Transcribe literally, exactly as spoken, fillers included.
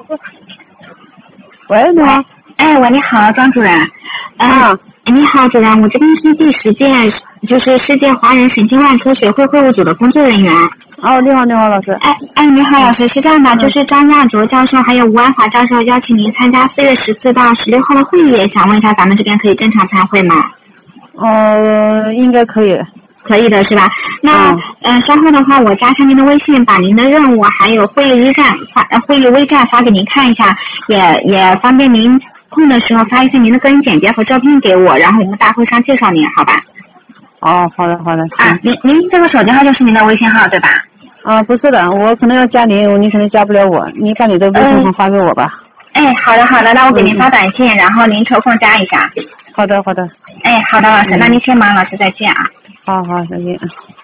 喂，你好。 哎，喂，你好，庄主任。啊。你好，主任，我这边是第十届，就是世界华人神经外科学会会务组的工作人员。 哦，你好，你好，老师。 哎哎，你好，老师，是这样的，嗯、就是张亚卓教授还有吴安华教授邀请您参加四月十四到十六号的会议，想问一下咱们这边可以正常参会吗？ 呃，应该可以。 可以的是吧？那嗯、呃，稍后的话，我加上您的微信，把您的任务还有会议微站发呃会议微站发给您看一下，也也方便您空的时候发一些您的个人简介和照片给我，然后我们大会上介绍您，好吧？ 哦，好的好的。 啊，您您这个手机号就是您的微信号对吧？ 啊，不是的，我可能要加您，你可能加不了我，你把你的微信号发给我吧。 嗯、哎，好的好的，那我给您发短信，嗯、然后您抽空加一下。 好的好的。 哎，好的老师，嗯、那您先忙，老师再见啊。 好好，再见。